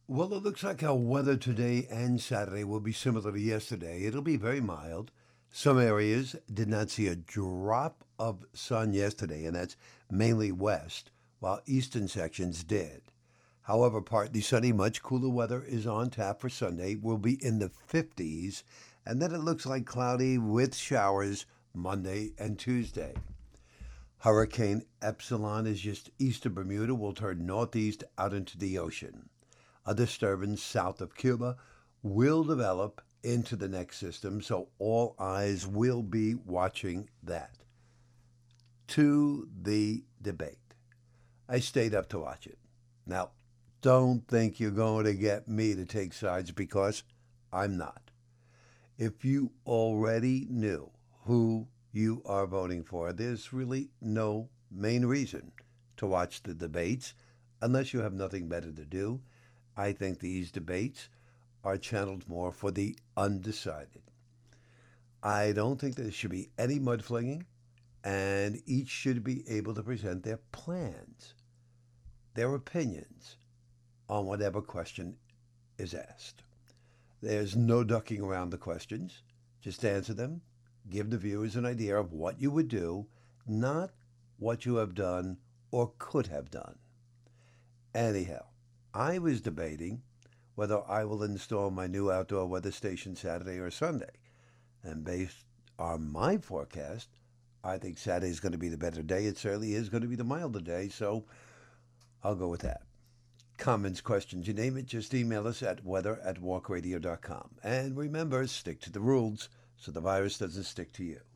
Well, it looks like our weather today and Saturday will be similar to yesterday. It'll be very mild. Some areas did not see a drop of sun yesterday, and that's mainly west, while eastern sections did. However, partly sunny, much cooler weather is on tap for Sunday. We'll be in the 50s, and then it looks like cloudy with showers Monday and Tuesday. Hurricane Epsilon is just east of Bermuda, will turn northeast out into the ocean. A disturbance south of Cuba will develop into the next system, so all eyes will be watching that. To the debate. I stayed up to watch it. Now, don't think you're going to get me to take sides because I'm not. If you already knew who you are voting for, there's really no main reason to watch the debates unless you have nothing better to do. I think these debates are channeled more for the undecided. I don't think there should be any mudslinging, and each should be able to present their plans, their opinions on whatever question is asked. There's no ducking around the questions. Just answer them. Give the viewers an idea of what you would do, not what you have done or could have done. Anyhow, I was debating whether I will install my new outdoor weather station Saturday or Sunday. And based on my forecast, I think Saturday is going to be the better day. It certainly is going to be the milder day, so I'll go with that. Comments, questions, you name it, just email us at weather@walkradio.com. And remember, stick to the rules so the virus doesn't stick to you.